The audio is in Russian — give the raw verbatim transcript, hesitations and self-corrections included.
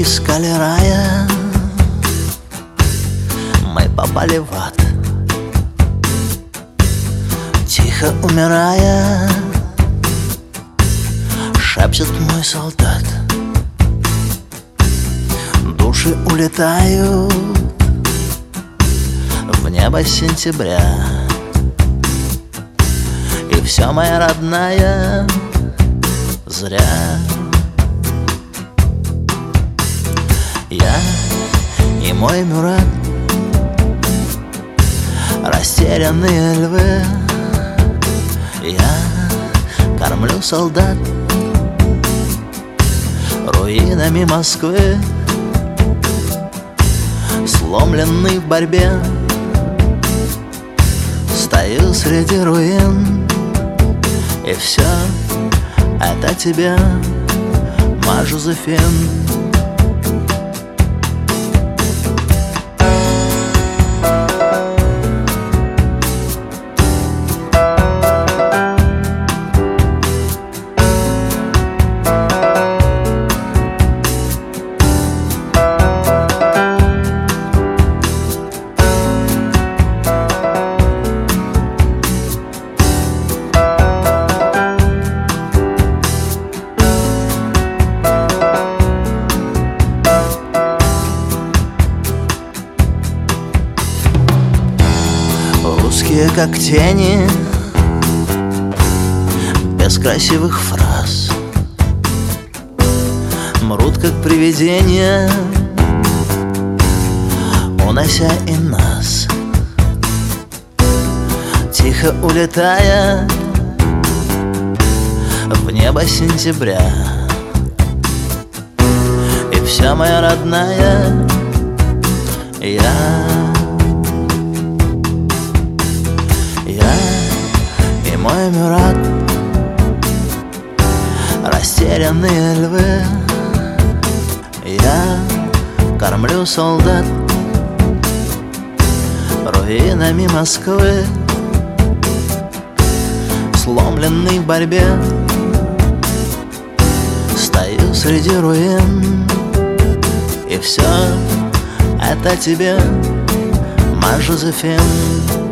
искали рая, мы попали в ад. Тихо умирая, шепчет мой солдат. Души улетают в небо сентября, и все, моя родная, зря. Я и мой Мюрат, растерянные львы. Я кормлю солдат руинами Москвы, сломленный в борьбе. Стою среди руин, и все это тебе, ма Жозефин. Русские как тени, без красивых фраз, мрут как привидения, унося и нас. Тихо улетая в небо сентября, и вся моя родная, я. Я и мой Мюрат, растерянные львы. Я кормлю солдат руинами Москвы, сломленный в борьбе. Стою среди руин, и все это тебе, ма Жозефин.